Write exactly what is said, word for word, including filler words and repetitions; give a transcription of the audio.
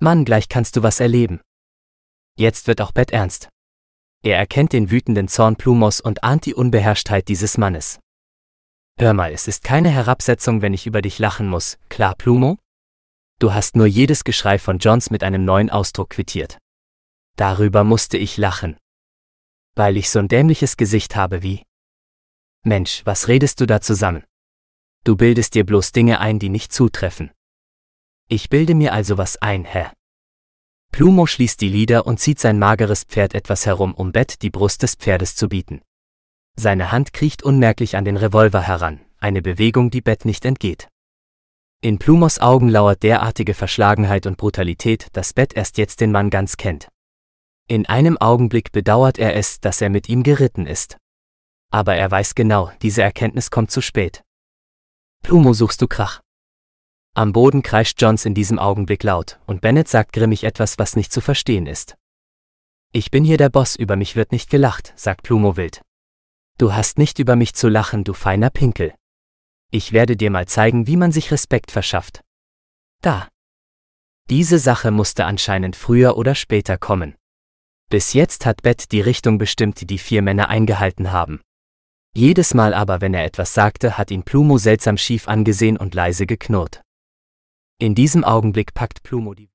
Mann, gleich kannst du was erleben. Jetzt wird auch Bett ernst. Er erkennt den wütenden Zorn Plumos und ahnt die Unbeherrschtheit dieses Mannes. Hör mal, es ist keine Herabsetzung, wenn ich über dich lachen muss, klar, Plumo? Du hast nur jedes Geschrei von Johns mit einem neuen Ausdruck quittiert. Darüber musste ich lachen. Weil ich so ein dämliches Gesicht habe wie... Mensch, was redest du da zusammen? Du bildest dir bloß Dinge ein, die nicht zutreffen. Ich bilde mir also was ein, hä? Plumo schließt die Lider und zieht sein mageres Pferd etwas herum, um Bett die Brust des Pferdes zu bieten. Seine Hand kriecht unmerklich an den Revolver heran, eine Bewegung, die Bett nicht entgeht. In Plumos Augen lauert derartige Verschlagenheit und Brutalität, dass Bett erst jetzt den Mann ganz kennt. In einem Augenblick bedauert er es, dass er mit ihm geritten ist. Aber er weiß genau, diese Erkenntnis kommt zu spät. Plumo, suchst du Krach? Am Boden kreischt Johns in diesem Augenblick laut, und Bennett sagt grimmig etwas, was nicht zu verstehen ist. Ich bin hier der Boss, über mich wird nicht gelacht, sagt Plumo wild. Du hast nicht über mich zu lachen, du feiner Pinkel. Ich werde dir mal zeigen, wie man sich Respekt verschafft. Da. Diese Sache musste anscheinend früher oder später kommen. Bis jetzt hat Bett die Richtung bestimmt, die die vier Männer eingehalten haben. Jedes Mal aber, wenn er etwas sagte, hat ihn Plumo seltsam schief angesehen und leise geknurrt. In diesem Augenblick packt Plumo die